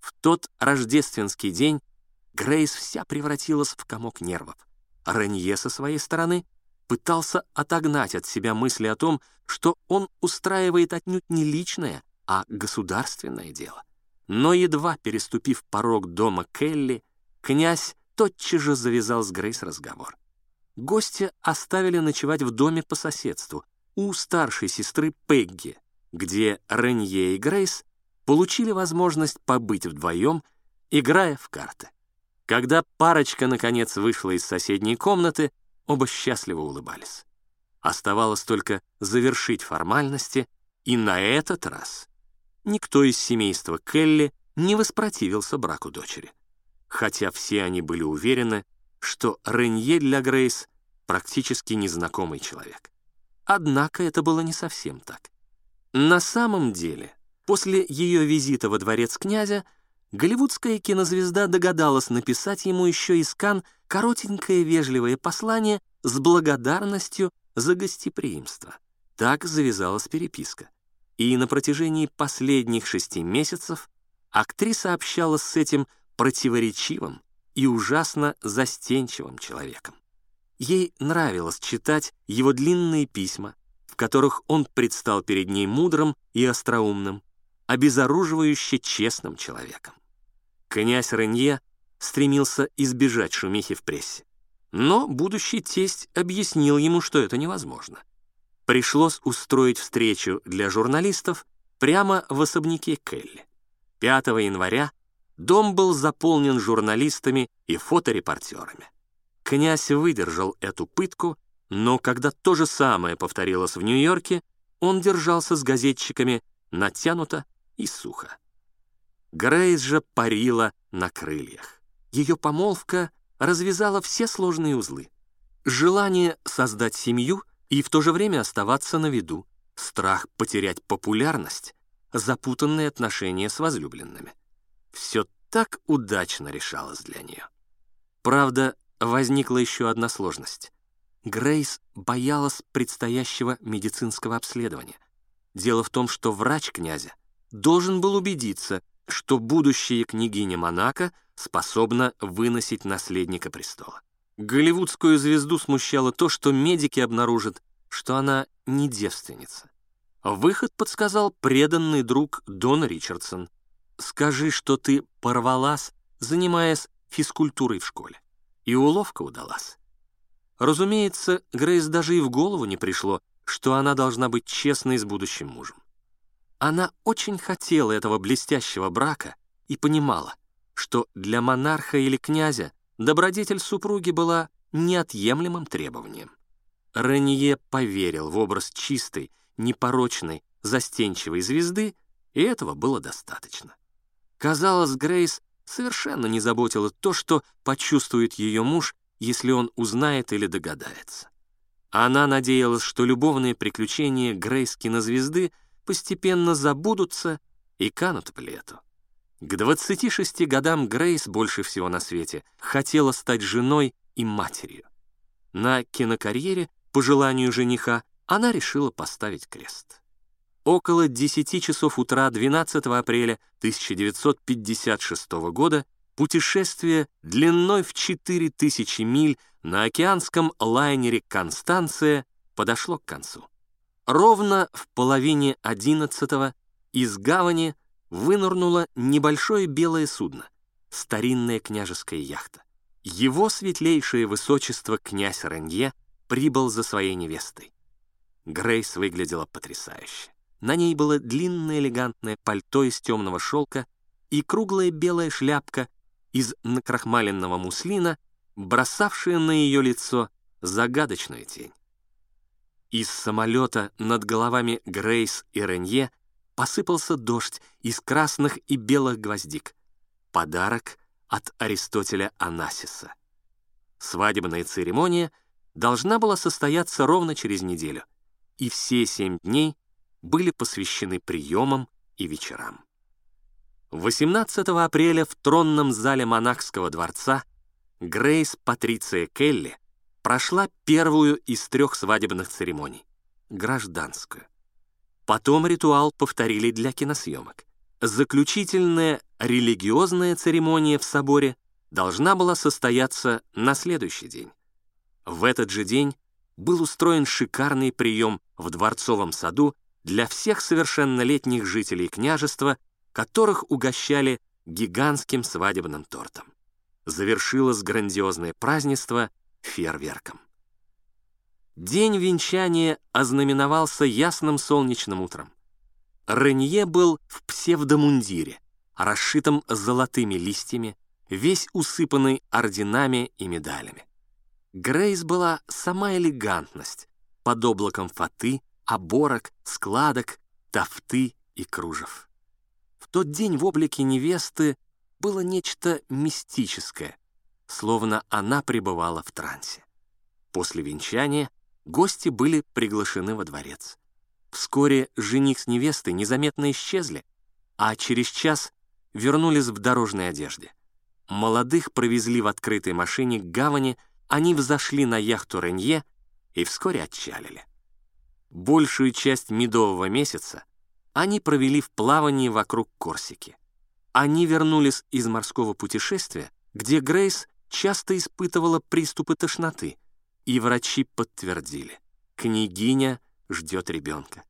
В тот рождественский день Грейс вся превратилась в комок нервов. Ренье со своей стороны пытался отогнать от себя мысли о том, что он устраивает отнюдь не личное, а государственное дело. Но едва переступив порог дома Келли, князь тотчас же завязал с Грейс разговор. Гостя оставили ночевать в доме по соседству у старшей сестры Пегги, где Ренье и Грейс получили возможность побыть вдвоем, играя в карты. Когда парочка, наконец, вышла из соседней комнаты, оба счастливо улыбались. Оставалось только завершить формальности, и на этот раз никто из семейства Келли не воспротивился браку дочери, хотя все они были уверены, что Ренье для Грейс практически незнакомый человек. Однако это было не совсем так. На самом деле, после ее визита во дворец князя, голливудская кинозвезда догадалась написать ему еще из Канн коротенькое вежливое послание с благодарностью за гостеприимство. Так завязалась переписка. И на протяжении последних 6 месяцев актриса общалась с этим противоречивым и ужасно застенчивым человеком. Ей нравилось читать его длинные письма, в которых он предстал перед ней мудрым и остроумным, обезоруживающе честным человеком. Князь Ренье стремился избежать шумихи в прессе, но будущий тесть объяснил ему, что это невозможно. Пришлось устроить встречу для журналистов прямо в особняке Келли. 5 января дом был заполнен журналистами и фоторепортерами. Князь выдержал эту пытку, но когда то же самое повторилось в Нью-Йорке, он держался с газетчиками натянуто и сухо. Грейс же парила на крыльях. Ее помолвка развязала все сложные узлы. Желание создать семью и в то же время оставаться на виду, страх потерять популярность, запутанные отношения с возлюбленными. Все так удачно решалось для нее. Правда, возникла еще одна сложность. Грейс боялась предстоящего медицинского обследования. Дело в том, что врач князя должен был убедиться, что будущая княгиня Монако способна выносить наследника престола. Голливудскую звезду смущало то, что медики обнаружат, что она не девственница. Выход подсказал преданный друг Дон Ричардсон. «Скажи, что ты порвалась, занимаясь физкультурой в школе». И уловка удалась. Разумеется, Грейс даже и в голову не пришло, что она должна быть честной с будущим мужем. Она очень хотела этого блестящего брака и понимала, что для монарха или князя добродетель супруги была неотъемлемым требованием. Ренье поверил в образ чистой, непорочной, застенчивой звезды, и этого было достаточно. Казалось, Грейс совершенно не заботило то, что почувствует ее муж, если он узнает или догадается. Она надеялась, что любовные приключения Грейс кинозвезды постепенно забудутся и канут в лету. К 26 годам Грейс больше всего на свете хотела стать женой и матерью. На кинокарьере, по желанию жениха, она решила поставить крест. Около 10 часов утра 12 апреля 1956 года путешествие длиной в 4000 миль на океанском лайнере «Констанция» подошло к концу. Ровно в половине 11-го из гавани вынырнуло небольшое белое судно, старинная княжеская яхта. Его светлейшее высочество князь Ренье прибыл за своей невестой. Грейс выглядела потрясающе. На ней было длинное элегантное пальто из темного шелка и круглая белая шляпка из накрахмаленного муслина, бросавшая на ее лицо загадочную тень. Из самолета над головами Грейс и Ренье посыпался дождь из красных и белых гвоздик. Подарок от Аристотеля Онассиса. Свадебная церемония должна была состояться ровно через неделю, и все 7 дней были посвящены приемам и вечерам. 18 апреля в тронном зале монархского дворца Грейс Патриция Келли прошла первую из 3 свадебных церемоний — гражданскую. Потом ритуал повторили для киносъемок. Заключительная религиозная церемония в соборе должна была состояться на следующий день. В этот же день был устроен шикарный прием в Дворцовом саду для всех совершеннолетних жителей княжества, которых угощали гигантским свадебным тортом. Завершилось грандиозное празднество фейерверком. День венчания ознаменовался ясным солнечным утром. Ренье был в псевдомундире, расшитом золотыми листьями, весь усыпанный орденами и медалями. Грейс была сама элегантность, под облаком фаты, оборок, складок, тафты и кружев. В тот день в облике невесты было нечто мистическое, словно она пребывала в трансе. После венчания гости были приглашены во дворец. Вскоре жених с невестой незаметно исчезли, а через час вернулись в дорожной одежде. Молодых провезли в открытой машине к гавани, они взошли на яхту Ренье и вскоре отчалили. Большую часть медового месяца они провели в плавании вокруг Корсики. Они вернулись из морского путешествия, где Грейс часто испытывала приступы тошноты, и врачи подтвердили: княгиня ждет ребенка.